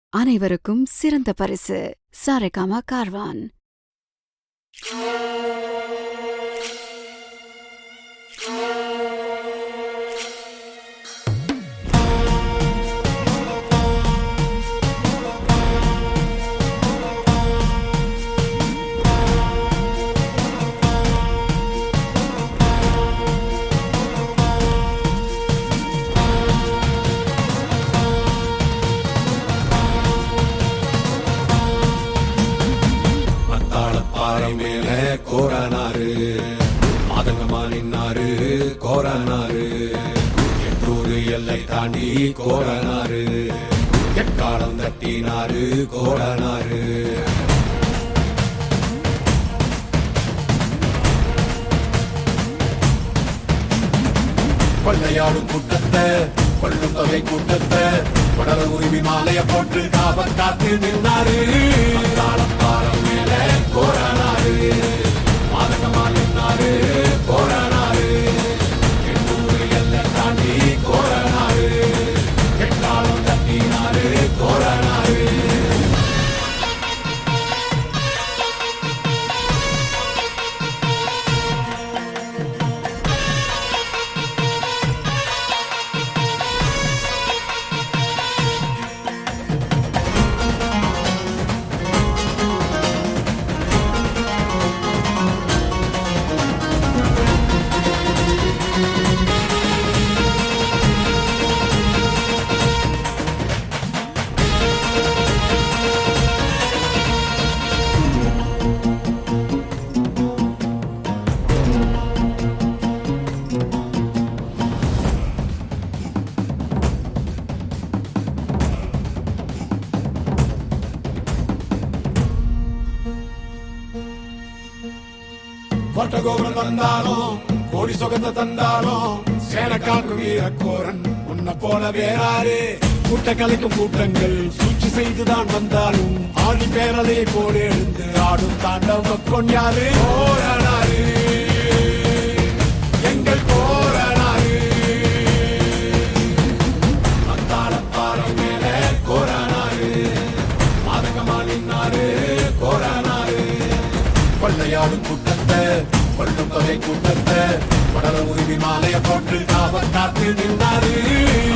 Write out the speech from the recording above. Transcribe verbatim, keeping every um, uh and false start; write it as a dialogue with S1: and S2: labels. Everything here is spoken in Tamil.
S1: அனைவருக்கும் சிறந்த பரிசு சாரேகாமா கார்வான்.
S2: கோரானாரு மாதங்கமா நின்னாரு கோரானாரு எட்டூரு எல்லை தாண்டி கோரானாரு எக்காலம் தட்டினாரு கோரானாரு கொள்ளையாடும் கூட்டத்தை கொள்ளும் தொகை கூட்டத்தை உடல உரிமை மாலைய போட்டு காவல் காத்து நின்னாரு பாலம் மேல கோரானாரு மாதகமா நின்னாரு கோரானாரு எண்ணூறு எல்லை தாண்டி கோரானாரு எட்டாலும் தட்டினாரு கோரானாரு கோட்டகோபுரம் வந்தாலும் கோடி சொகத்தை தந்தாலும் சேனக்காக்கு வீரக்கோரன் உன்னை போல வேறாரு கூட்ட கலைக்கும் கூட்டங்கள் சூழ்ச்சி செய்துதான் வந்தாலும் ஆடி பேரலையை போல எழுந்து ஆடும் தாண்டவ கொண்டாரு கோரானாரு எங்கள் கோரானாரு மத்தாள பாறை மேல கோரானாரு மாதகமா நின்னாரு கோரானாரு கொள்ளையாடும் கூட்டத்தை கொள்ளும் தொகை கூட்டத்தை உடல உரிமை மாலைய போட்டு காவல் காத்து நின்றாரு.